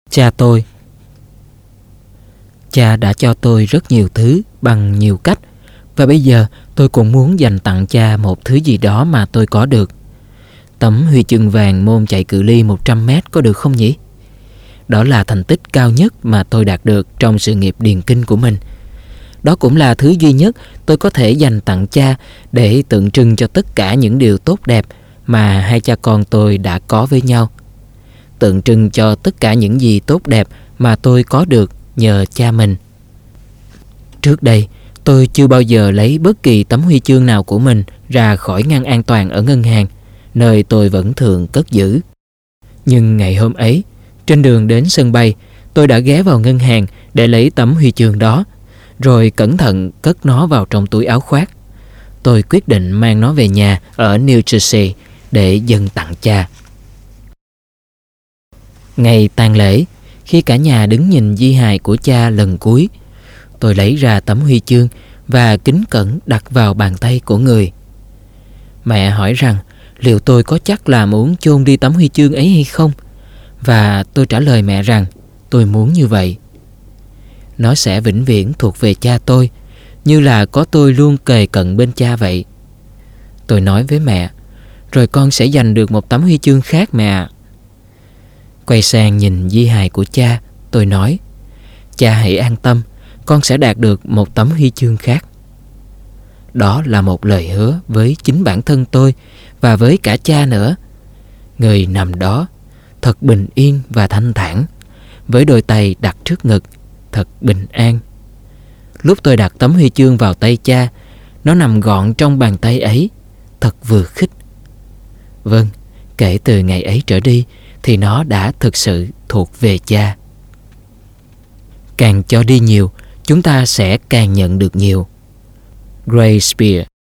Cha tôi. Cha đã cho tôi rất nhiều thứ bằng nhiều cách, và bây giờ tôi cũng muốn dành tặng cha một thứ gì đó mà tôi có được. Tấm huy chương vàng môn chạy cự ly 100m có được không nhỉ? Đó là thành tích cao nhất mà tôi đạt được trong sự nghiệp điền kinh của mình. Đó cũng là thứ duy nhất tôi có thể dành tặng cha để tượng trưng cho tất cả những điều tốt đẹp mà hai cha con tôi đã có với nhau. Tượng trưng cho tất cả những gì tốt đẹp mà tôi có được nhờ cha mình. Trước đây, tôi chưa bao giờ lấy bất kỳ tấm huy chương nào của mình ra khỏi ngăn an toàn ở ngân hàng, nơi tôi vẫn thường cất giữ. Nhưng ngày hôm ấy, trên đường đến sân bay, tôi đã ghé vào ngân hàng để lấy tấm huy chương đó, rồi cẩn thận cất nó vào trong túi áo khoác. Tôi quyết định mang nó về nhà ở New Jersey để dâng tặng cha. Ngày tang lễ, khi cả nhà đứng nhìn di hài của cha lần cuối, tôi lấy ra tấm huy chương và kính cẩn đặt vào bàn tay của người. Mẹ hỏi rằng liệu tôi có chắc là muốn chôn đi tấm huy chương ấy hay không, và tôi trả lời mẹ rằng tôi muốn như vậy. Nó sẽ vĩnh viễn thuộc về cha tôi, như là có tôi luôn kề cận bên cha vậy. Tôi nói với mẹ, rồi con sẽ giành được một tấm huy chương khác mẹ ạ. Quay sang nhìn di hài của cha, tôi nói, cha hãy an tâm, con sẽ đạt được một tấm huy chương khác. Đó là một lời hứa với chính bản thân tôi và với cả cha nữa. Người nằm đó, thật bình yên và thanh thản, với đôi tay đặt trước ngực, thật bình an. Lúc tôi đặt tấm huy chương vào tay cha, nó nằm gọn trong bàn tay ấy, thật vừa khích. Vâng, kể từ ngày ấy trở đi thì nó đã thực sự thuộc về cha. Càng cho đi nhiều, chúng ta sẽ càng nhận được nhiều. Gray Spear.